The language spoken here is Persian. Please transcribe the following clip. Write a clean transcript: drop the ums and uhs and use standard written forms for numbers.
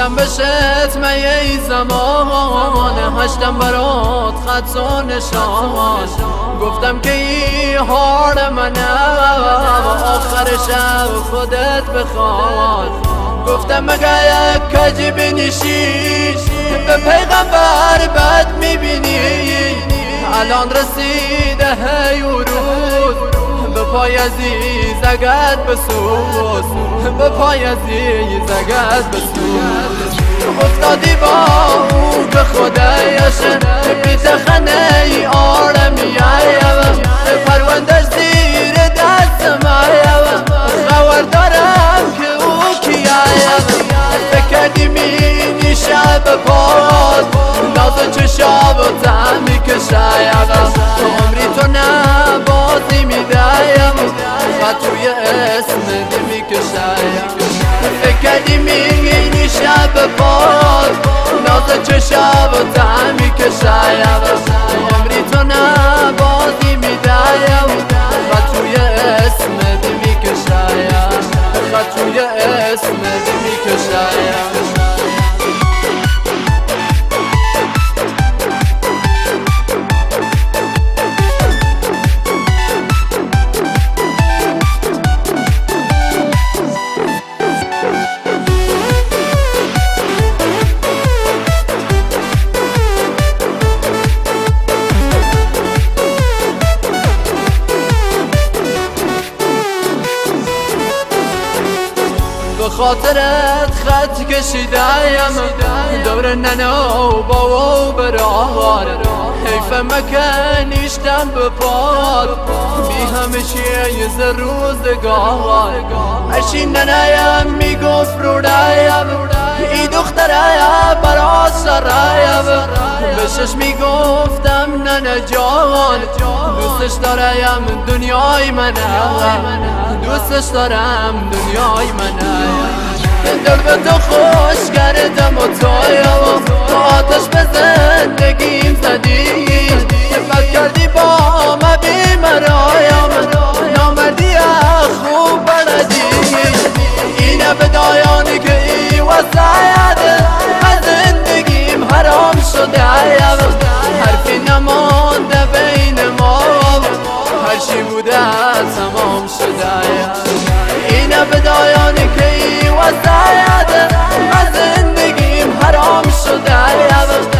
دیدم بشت ای زمان، هشتم برات خط و نشان. گفتم که این حال منه آخر شب خودت بخواد. گفتم مگه یک کجی بنشی به پیغمبر بد میبینی. الان رسیده هی و روز به پای عزیزگت بسوز، به پای عزیزگت بسوز. افتادی با او به خدایش بی تخنه آرمی پروندش زیر دست مایم. خبر دارم که او کیم فکردی مینی شب پاد ناز چشاب و تعمی که شاید عمری تو نبازی میدایم خط توی اسم دیمی که شاید. فکردی میگینی شب پاد ناز چشاب و تعمی که شاید عمری تو نبازی میدایم خط توی اسم دیمی که شاید، خط توی اسم دیمی که شاید. به خاطرت خط کشیدم دور ننه و بابا و برار. حیف مکنیشتم به پاد بی همیشه یه روزگار. اشین ننهیم میگفت روڑایم ای دختره برا سرایم. بشش میگفتم ننه جان دوستش دارم دنیای منه، دوستش دارم دنیای منه. دل به تو خوش کردم و تو آتش به زندگیم زدی. بد کردی با ما بیمرایم نامردی خوب بلدی. اینه بدایانی که ای وسایت از زندگیم حرام شده. حرفی نمانده بین ما هر چی بوده تمام شده. اینه بدایانی که ای وسایت از زندگیم حرام شده.